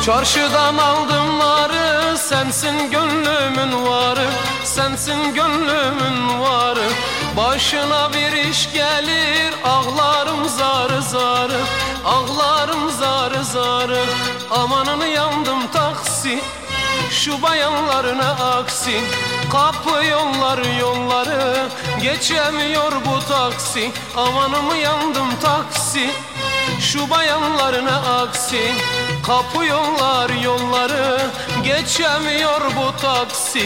Çarşıdan aldım narı, sensin gönlümün varı, sensin gönlümün varı. Başına bir iş gelir, ağlarım zarı zarı, ağlarım zarı zarı. Amanını yandım taksi, şu bayanlarına aksi. Kapı yolları yolları, geçemiyor bu taksi. Amanımı yandım taksi, şu bayanlarına aksi. Kapı yollar yolları, geçemiyor bu taksi.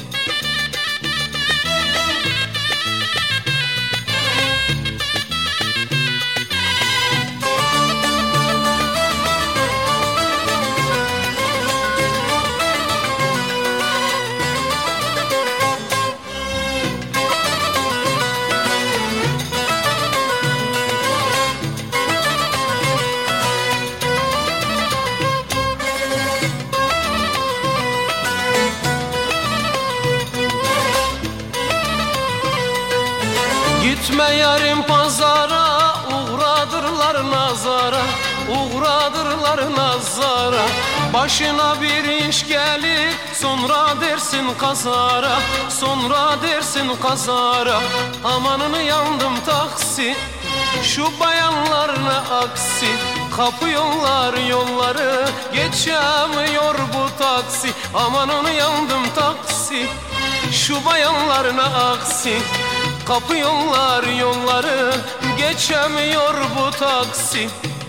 Gitme yarim pazara, uğradırlar nazara, uğradırlar nazara. Başına bir iş gelir, sonra dersin kazara, sonra dersin kazara. Amanını yandım taksi, şu bayanlarına aksi. Kapı yollar yolları, geçemiyor bu taksi. Amanını yandım taksi, şu bayanlarına aksi. Kapı yollar yolları, geçemiyor bu taksi.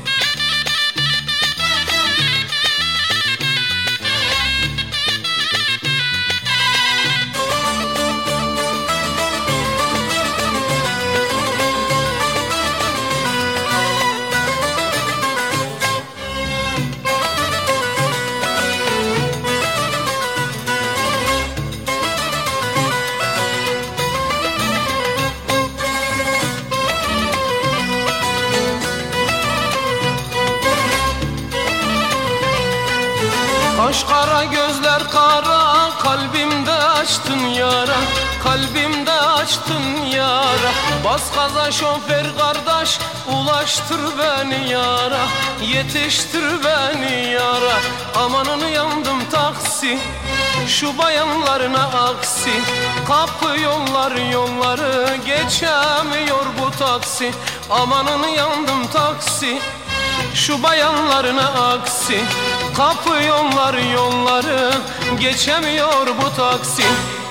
Kaş kara gözler kara, kalbimde açtın yara, kalbimde açtın yara. Bas gaza şoför kardeş, ulaştır beni yara, yetiştir beni yara. Amanını yandım taksi, şu bayanlarına aksi. Kapı yollar yolları, geçemiyor bu taksi. Amanını yandım taksi, şu bayanlarına aksi. Kapı yollar yolları, geçemiyor bu taksi.